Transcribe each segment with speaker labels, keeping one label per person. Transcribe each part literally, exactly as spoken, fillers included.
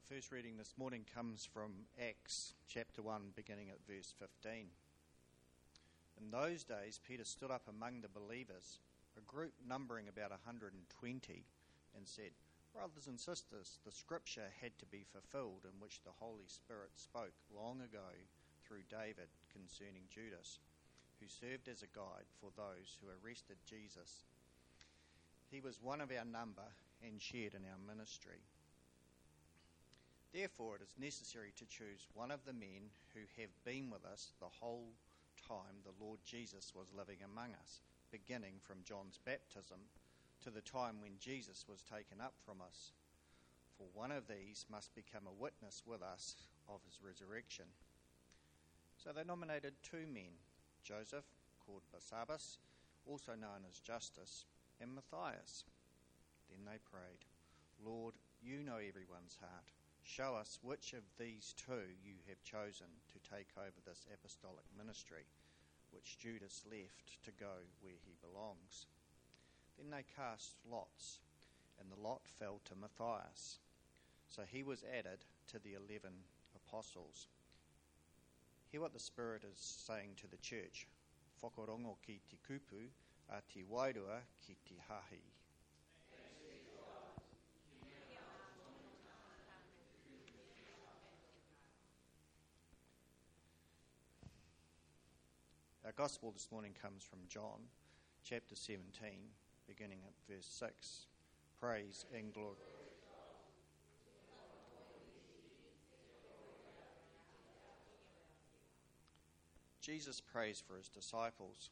Speaker 1: First reading this morning comes from Acts chapter one, beginning at verse fifteen. In those days, Peter stood up among the believers, a group numbering about one hundred twenty, and said, "Brothers and sisters, the scripture had to be fulfilled in which the Holy Spirit spoke long ago through David concerning Judas, who served as a guide for those who arrested Jesus. He was one of our number and shared in our ministry. Therefore, it is necessary to choose one of the men who have been with us the whole time the Lord Jesus was living among us, beginning from John's baptism to the time when Jesus was taken up from us. For one of these must become a witness with us of his resurrection." So they nominated two men, Joseph, called Barsabbas, also known as Justus, and Matthias. Then they prayed, "Lord, you know everyone's heart. Show us which of these two you have chosen to take over this apostolic ministry, which Judas left to go where he belongs." Then they cast lots, and the lot fell to Matthias. So he was added to the eleven apostles. Hear what the Spirit is saying to the church. Whakarongo ki te kupu, a te wairua ki te hahi. Our gospel this morning comes from John, chapter seventeen, beginning at verse six. Praise and glory. Jesus prays for his disciples.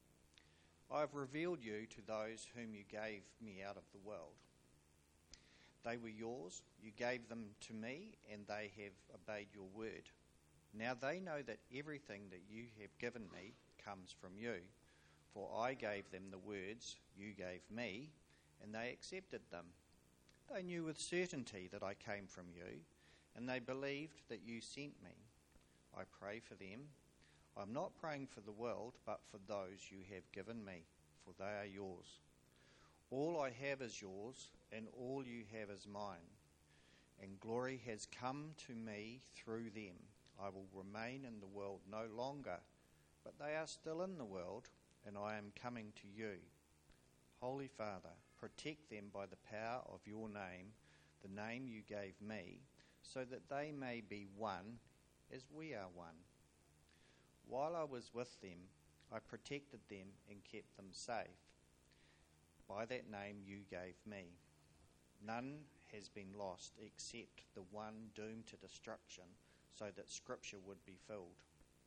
Speaker 1: "I have revealed you to those whom you gave me out of the world. They were yours, you gave them to me, and they have obeyed your word. Now they know that everything that you have given me comes from you, for I gave them the words you gave me, and they accepted them. They knew with certainty that I came from you, and they believed that you sent me. I pray for them. I am not praying for the world, but for those you have given me, for they are yours. All I have is yours, and all you have is mine, and glory has come to me through them. I will remain in the world no longer, but they are still in the world, and I am coming to you. Holy Father, protect them by the power of your name, the name you gave me, so that they may be one as we are one. While I was with them, I protected them and kept them safe by that name you gave me. None has been lost except the one doomed to destruction, so that Scripture would be filled.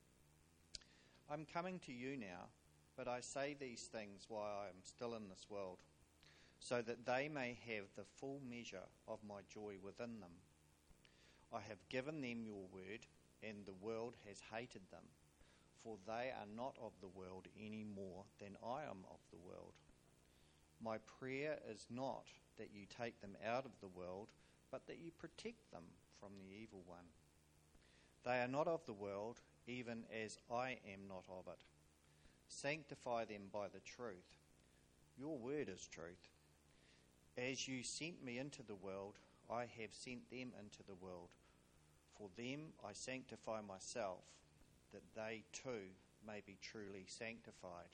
Speaker 1: I'm coming to you now, but I say these things while I am still in this world, so that they may have the full measure of my joy within them. I have given them your word, and the world has hated them, for they are not of the world any more than I am of the world. My prayer is not that you take them out of the world, but that you protect them from the evil one. They are not of the world, even as I am not of it. Sanctify them by the truth. Your word is truth. As you sent me into the world, I have sent them into the world. For them I sanctify myself, that they too may be truly sanctified."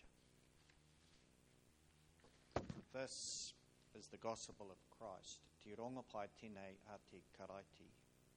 Speaker 1: This is the gospel of Christ. Te ronga pai tēnei a te karaiti.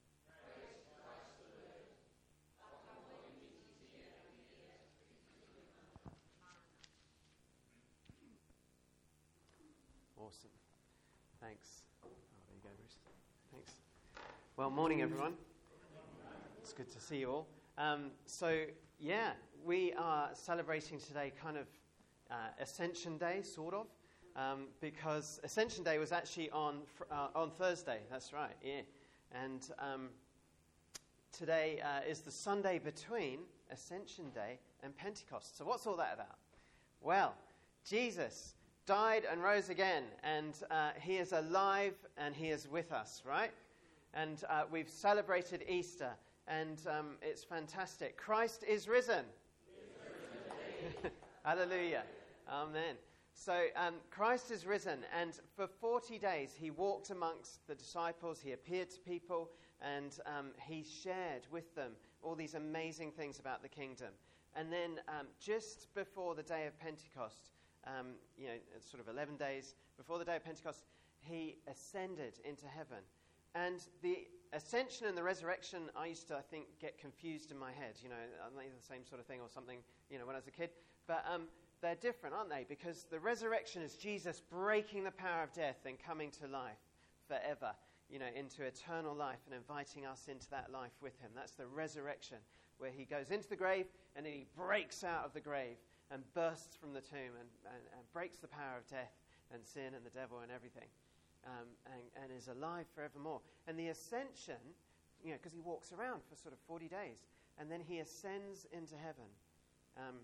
Speaker 2: Awesome. Thanks. Oh, there you go, Bruce. Thanks. Well, morning, everyone. It's good to see you all. Um, so, yeah, we are celebrating today kind of uh, Ascension Day, sort of, um, because Ascension Day was actually on uh, on Thursday. That's right, yeah. And um, today uh, is the Sunday between Ascension Day and Pentecost. So what's all that about? Well, Jesus died and rose again, and uh, he is alive and he is with us, right? And uh, we've celebrated Easter, and um, it's fantastic. Christ is risen. Hallelujah. Amen. So um, Christ is risen, and for forty days he walked amongst the disciples, he appeared to people, and um, he shared with them all these amazing things about the kingdom. And then um, just before the day of Pentecost, um, you know, it's sort of eleven days before the day of Pentecost, he ascended into heaven. And the ascension and the resurrection, I used to, I think, get confused in my head. You know, are they the same sort of thing or something, you know, when I was a kid? But um, they're different, aren't they? Because the resurrection is Jesus breaking the power of death and coming to life forever, you know, into eternal life and inviting us into that life with him. That's the resurrection, where he goes into the grave and then he breaks out of the grave and bursts from the tomb and, and, and breaks the power of death and sin and the devil and everything, um, and, and is alive forevermore. And the ascension, you know, because he walks around for sort of forty days, and then he ascends into heaven. Um,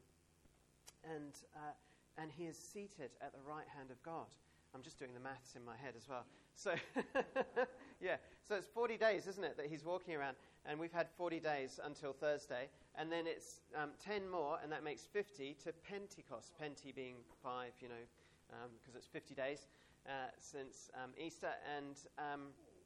Speaker 2: And uh, and he is seated at the right hand of God. I'm just doing the maths in my head as well. So, yeah, so it's forty days, isn't it, that he's walking around. And we've had forty days until Thursday. And then it's um, ten more, and that makes fifty to Pentecost. Penti being five, you know, because um, it's fifty days uh, since um, Easter. And um,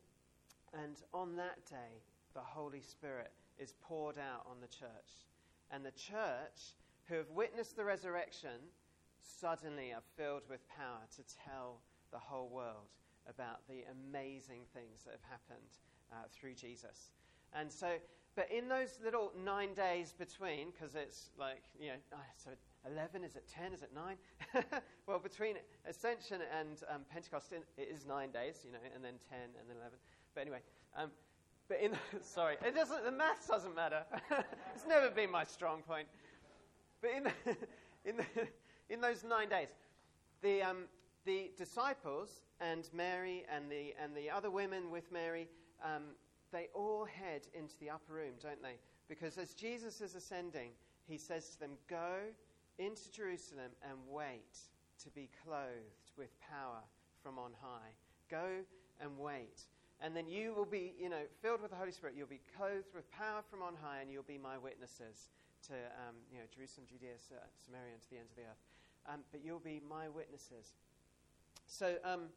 Speaker 2: and on that day, the Holy Spirit is poured out on the church. And the church, who have witnessed the resurrection, suddenly are filled with power to tell the whole world about the amazing things that have happened uh, through Jesus. And so, but in those little nine days between, because it's like, you know, uh, so eleven, is it ten, is it nine? Well, between Ascension and um, Pentecost, it is nine days, you know, and then ten, and then eleven. But anyway, um, but in, sorry, it doesn't, the maths doesn't matter. It's never been my strong point. But in the, in, the, in those nine days, the um, the disciples and Mary and the and the other women with Mary, um, they all head into the upper room, don't they? Because as Jesus is ascending, he says to them, "Go into Jerusalem and wait to be clothed with power from on high. Go and wait, and then you will be, you know, filled with the Holy Spirit. You'll be clothed with power from on high, and you'll be my witnesses." To um, you know, Jerusalem, Judea, Samaria, and to the ends of the earth. Um, but you'll be my witnesses. So, um,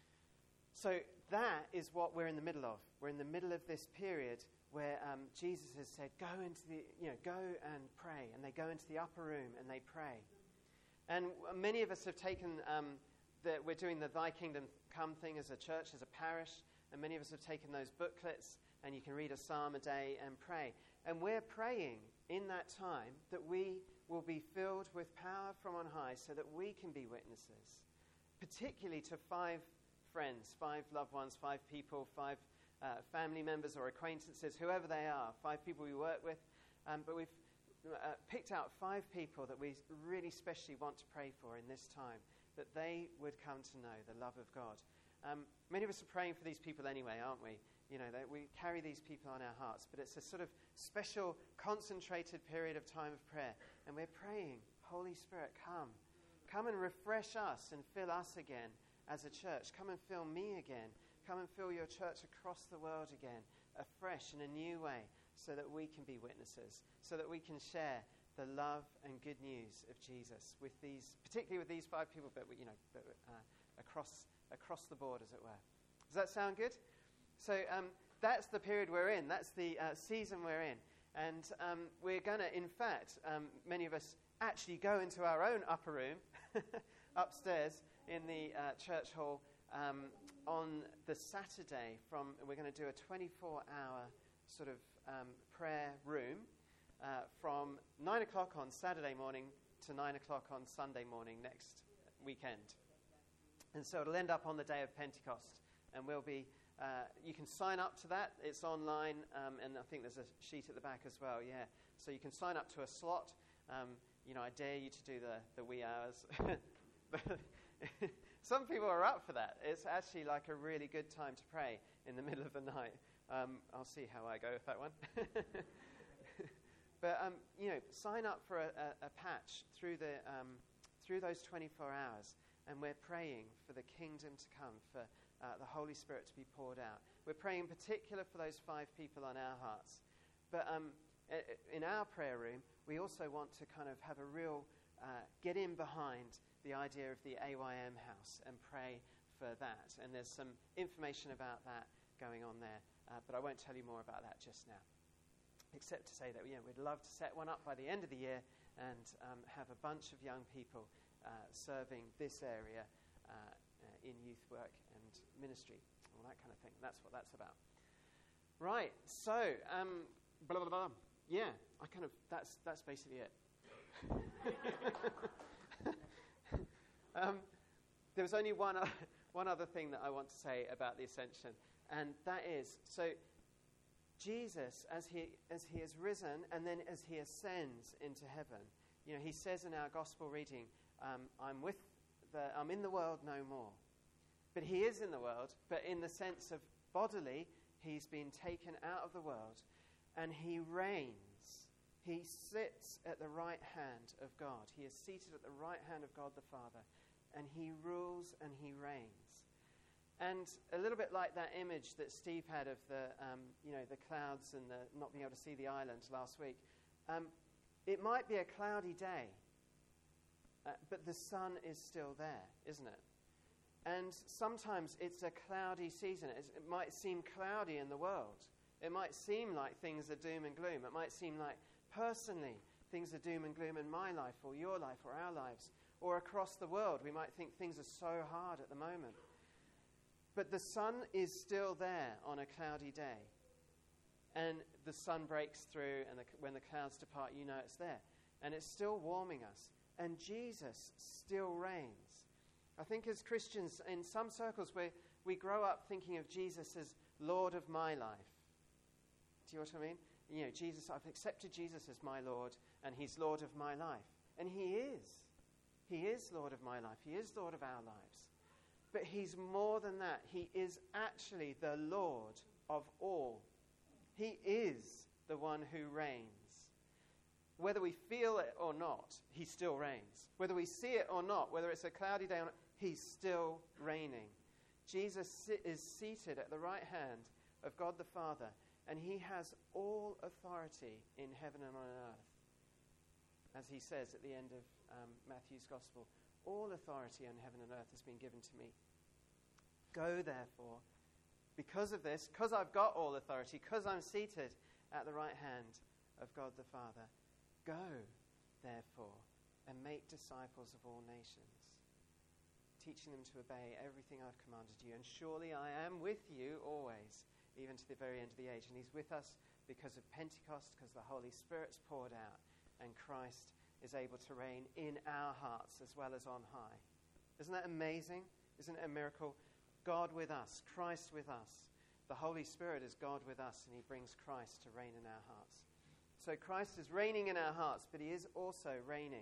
Speaker 2: so that is what we're in the middle of. We're in the middle of this period where um, Jesus has said, "Go into the, you know, go and pray," and they go into the upper room and they pray. And many of us have taken um, that we're doing the Thy Kingdom Come thing as a church, as a parish, and many of us have taken those booklets, and you can read a psalm a day and pray. And we're praying in that time that we will be filled with power from on high so that we can be witnesses, particularly to five friends, five loved ones, five people, five uh, family members or acquaintances, whoever they are, five people we work with. Um, but we've uh, picked out five people that we really specially want to pray for in this time, that they would come to know the love of God. Um, many of us are praying for these people anyway, aren't we? You know, that we carry these people on our hearts, but it's a sort of special, concentrated period of time of prayer. And we're praying, "Holy Spirit, come. Come and refresh us and fill us again as a church. Come and fill me again. Come and fill your church across the world again, afresh in a new way, so that we can be witnesses, so that we can share the love and good news of Jesus with these, particularly with these five people, but, you know, but, uh, across, across the board, as it were." Does that sound good? So um, that's the period we're in. That's the uh, season we're in. And um, we're going to, in fact, um, many of us actually go into our own upper room upstairs in the uh, church hall um, on the Saturday. From we're going to do a twenty-four hour sort of um, prayer room uh, from nine o'clock on Saturday morning to nine o'clock on Sunday morning next weekend. And so it'll end up on the day of Pentecost, and we'll be... Uh, you can sign up to that. It's online, um, and I think there's a sheet at the back as well, yeah. So you can sign up to a slot. Um, you know, I dare you to do the, the wee hours. Some people are up for that. It's actually like a really good time to pray in the middle of the night. Um, I'll see how I go with that one. But, um, you know, sign up for a, a, a patch through, the, um, through those twenty-four hours, and we're praying for the kingdom to come, for Uh, the Holy Spirit to be poured out. We're praying in particular for those five people on our hearts. But um, in our prayer room, we also want to kind of have a real uh, get in behind the idea of the A Y M house and pray for that. And there's some information about that going on there, uh, but I won't tell you more about that just now, except to say that yeah, we'd love to set one up by the end of the year and um, have a bunch of young people uh, serving this area uh, uh, in youth work and ministry, all that kind of thing. That's what that's about. Right, so, um, blah, blah, blah. Yeah, I kind of, that's that's basically it. um, there was only one, uh, one other thing that I want to say about the ascension, and that is, so Jesus, as he as he has risen, and then as he ascends into heaven, you know, he says in our gospel reading, um, "I'm with the, I'm in the world no more," but he is in the world, but in the sense of bodily, he's been taken out of the world, and he reigns. He sits at the right hand of God. He is seated at the right hand of God the Father, and he rules and he reigns. And a little bit like that image that Steve had of the, um, you know, the clouds and the not being able to see the island last week. Um, it might be a cloudy day, uh, but the sun is still there, isn't it? And sometimes it's a cloudy season. It's, it might seem cloudy in the world. It might seem like things are doom and gloom. It might seem like, personally, things are doom and gloom in my life or your life or our lives. Or across the world, we might think things are so hard at the moment. But the sun is still there on a cloudy day. And the sun breaks through, and the, when the clouds depart, you know it's there. And it's still warming us. And Jesus still reigns. I think as Christians, in some circles, we, we grow up thinking of Jesus as Lord of my life. Do you know what I mean? You know, Jesus, I've accepted Jesus as my Lord, and he's Lord of my life. And he is. He is Lord of my life. He is Lord of our lives. But he's more than that. He is actually the Lord of all. He is the one who reigns. Whether we feel it or not, he still reigns. Whether we see it or not, whether it's a cloudy day or not, he's still reigning. Jesus is seated at the right hand of God the Father, and he has all authority in heaven and on earth. As he says at the end of um, Matthew's Gospel, all authority on heaven and earth has been given to me. Go, therefore, because of this, because I've got all authority, because I'm seated at the right hand of God the Father, go, therefore, and make disciples of all nations, teaching them to obey everything I've commanded you. And surely I am with you always, even to the very end of the age. And he's with us because of Pentecost, because the Holy Spirit's poured out, and Christ is able to reign in our hearts as well as on high. Isn't that amazing? Isn't it a miracle? God with us, Christ with us. The Holy Spirit is God with us, and he brings Christ to reign in our hearts. So Christ is reigning in our hearts, but he is also reigning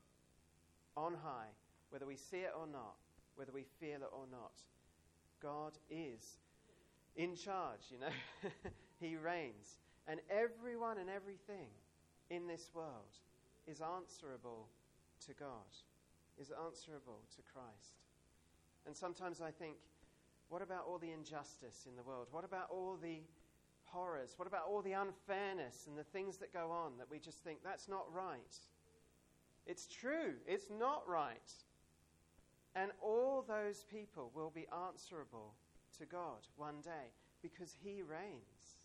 Speaker 2: on high, whether we see it or not, whether we feel it or not. God is in charge, you know. He reigns. And everyone and everything in this world is answerable to God, is answerable to Christ. And sometimes I think, what about all the injustice in the world? What about all the horrors? What about all the unfairness and the things that go on that we just think, that's not right? It's true, it's not right. And all those people will be answerable to God one day because he reigns.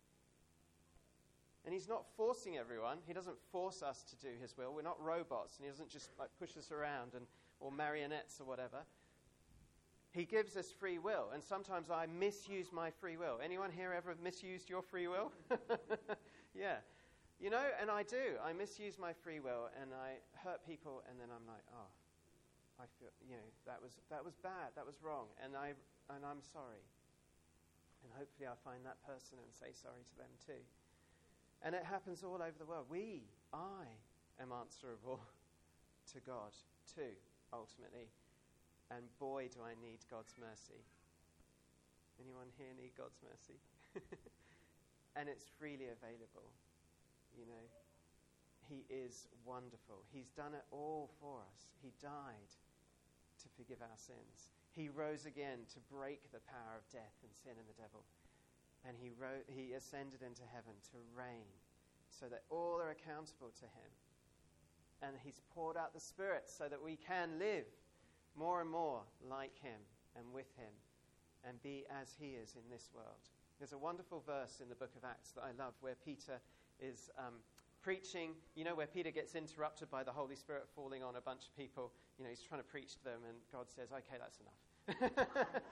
Speaker 2: And he's not forcing everyone. He doesn't force us to do his will. We're not robots, and he doesn't just like push us around and or marionettes or whatever. He gives us free will, and sometimes I misuse my free will. Anyone here ever misused your free will? Yeah. You know, and I do. I misuse my free will, and I hurt people, and then I'm like, oh, I feel, you know, that was that was bad, that was wrong, and I and I'm sorry. And hopefully I'll find that person and say sorry to them too. And it happens all over the world. We, I, am answerable to God too, ultimately. And boy, do I need God's mercy. Anyone here need God's mercy? And it's freely available. You know, he is wonderful. He's done it all for us. He died to forgive our sins. He rose again to break the power of death and sin and the devil. And he ro- he ascended into heaven to reign so that all are accountable to him. and he's poured out the Spirit so that we can live more and more like him and with him and be as he is in this world. There's a wonderful verse in the book of Acts that I love where Peter is um, preaching, you know, where Peter gets interrupted by the Holy Spirit falling on a bunch of people. You know, he's trying to preach to them and God says, okay, that's enough.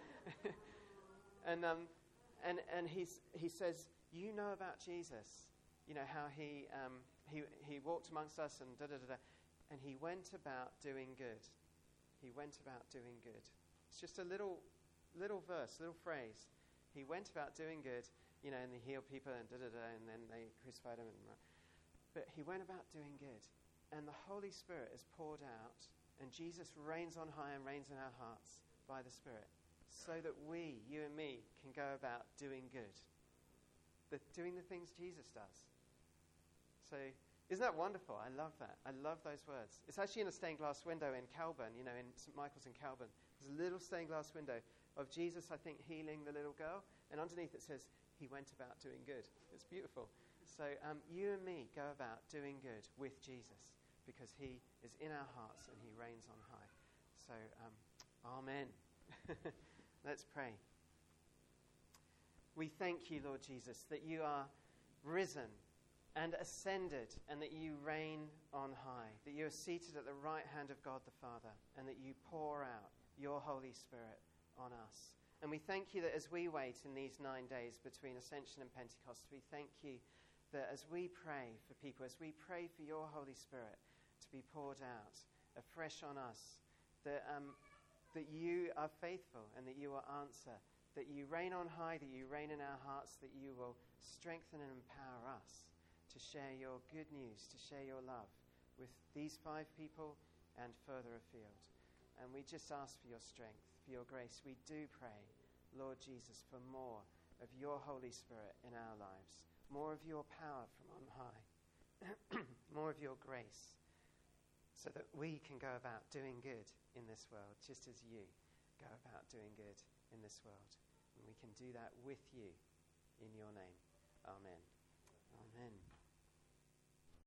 Speaker 2: and um, and and he's, he says, you know about Jesus, you know, how he, um, he, he walked amongst us and da-da-da-da, and he went about doing good. He went about doing good. It's just a little little verse, little phrase. He went about doing good, you know, and he healed people and da-da-da, and then they crucified him. And, but he went about doing good. And the Holy Spirit is poured out, and Jesus reigns on high and reigns in our hearts by the Spirit, so that we, you and me, can go about doing good. The, doing the things Jesus does. So, isn't that wonderful? I love that. I love those words. It's actually in a stained glass window in Calburn, you know, in Saint Michael's in Calburn. There's a little stained glass window of Jesus, I think, healing the little girl. And underneath it says, he went about doing good. It's beautiful. So um, you and me go about doing good with Jesus because he is in our hearts and he reigns on high. So, um, amen. Let's pray. We thank you, Lord Jesus, that you are risen and ascended, and that you reign on high, that you are seated at the right hand of God the Father, and that you pour out your Holy Spirit on us. And we thank you that as we wait in these nine days between Ascension and Pentecost, we thank you that as we pray for people, as we pray for your Holy Spirit to be poured out afresh on us, that, um, that you are faithful and that you will answer, that you reign on high, that you reign in our hearts, that you will strengthen and empower us to share your good news, to share your love with these five people and further afield. And we just ask for your strength, for your grace. We do pray, Lord Jesus, for more of your Holy Spirit in our lives, more of your power from on high, more of your grace, so that we can go about doing good in this world, just as you go about doing good in this world. And we can do that with you in your name. Amen. Amen.